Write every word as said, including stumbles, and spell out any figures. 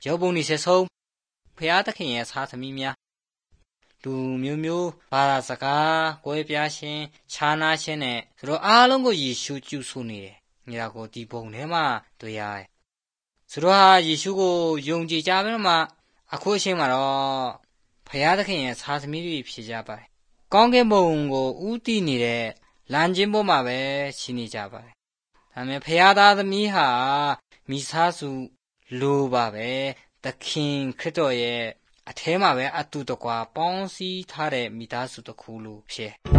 ယောပုံနေဆုံးဖျားသခင်ရဲ့စားသမီးများလူမျိုးမျိုးဘာသာစကားကွဲပြားခြင်းခြားနာခြင်းနဲ့သူတို့အားလုံးကိုယေရှုကျူးဆုနေတယ်။ညီလာကိုဒီပုံထဲမှာတွေ့ရတယ်။သူတို့ဟာယေရှုကိုယုံကြည်ကြပြီးမှအခုအချိန်မှာတော့ဖျားသခင်ရဲ့စားသမီးတွေဖြစ်ကြပါတယ်။ကောင်းကင်ဘုံကိုဦးတည်နေတဲ့လမ်းကျင်းပေါ်မှာပဲရှိနေကြပါတယ်။ဒါပေမဲ့ဖျားသားသမီးဟာမိသားစုလိုပါပဲသခင်ခရစ်တော်ရဲ့အထဲမှာပဲအတူတကွာပေါင်းစည်းထားတဲ့မိသားစုတစ်ခုလိုဖြစ်